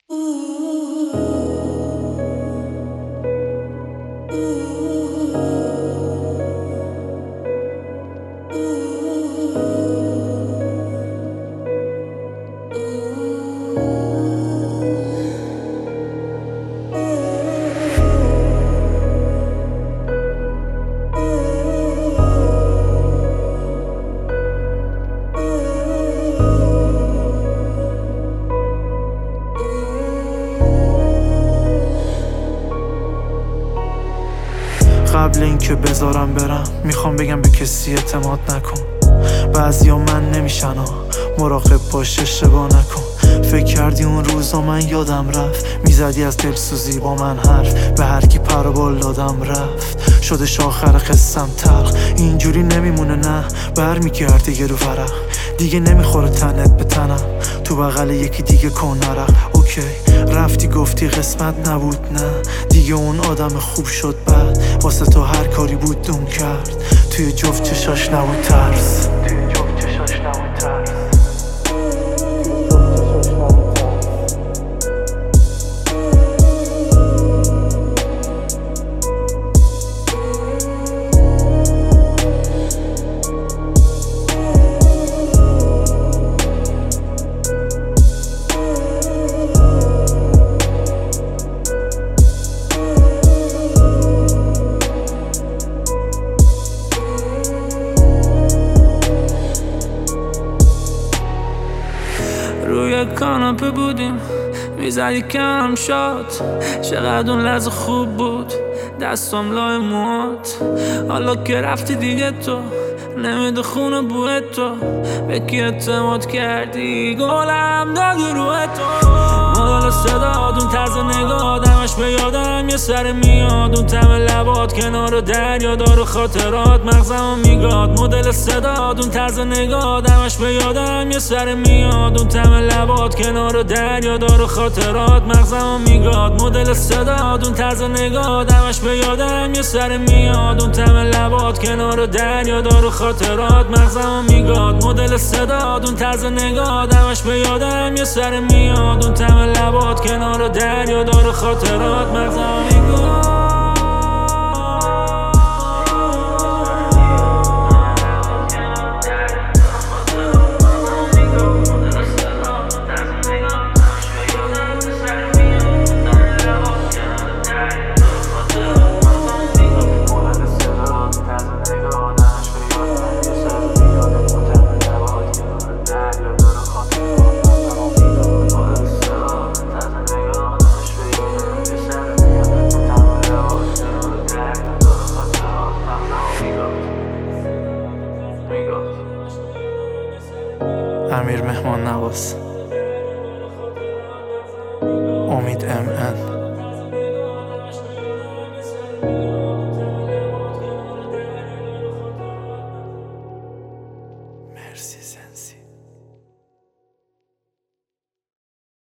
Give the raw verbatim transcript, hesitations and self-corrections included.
قبل اینکه بذارم برم میخوام بگم به کسی اعتماد نکن. بعضیا من نمیشن ها، مراقب باش اشتباه نکن. فکر کردی اون روزا من یادم رفت، میزدی از دلسوزی با من حرف، به هر کی پر و بال دادم رفت. شدش آخر قصم تلخ، اینجوری نمیمونه نه، برمیگرده یه رو ورق. دیگه نمیخوره تنت به تنم، تو بغل یکی دیگه کن نرق. اوکی رفتی گفتی قسمت نبود، نه دیگه اون آدم خوب شد بعد، واسه تو هر کاری بود دون کرد. توی جفت چشاش نبود ترس، توی جفت چشاش نبود ترس. روی کاناپه بودیم میزدی کم شد، چقدر اون لحظه خوب بود دستم لای موات. حالا که رفتی دیگه تو نمیده خونه بوه تو، به کی اعتماد کردی گلم دادی روی تو. مدل صداد اون طرز نگاه دمش به یادم یه سر میاد، اون طعم لبات کنار دریا داره خاطرات مغزمو میگاد. مدل صداد اون طرز نگاه دمش به یادم یه سر میاد، اون طعم لبات کنار دریا داره خاطرات مغزمو میگاد. مدل صداد اون طرز نگاه دمش به یادم یه سر میاد، اون طعم لبات کنار دریا داره خاطرات مغزمو میگاد. مدل صداد اون طرز نگاه دمش به یادم یه سر میاد، اون طعم لبات کنار دریا داره خاطرات مغزمو میگاد. امیر مهمان نواز، امید ام ان.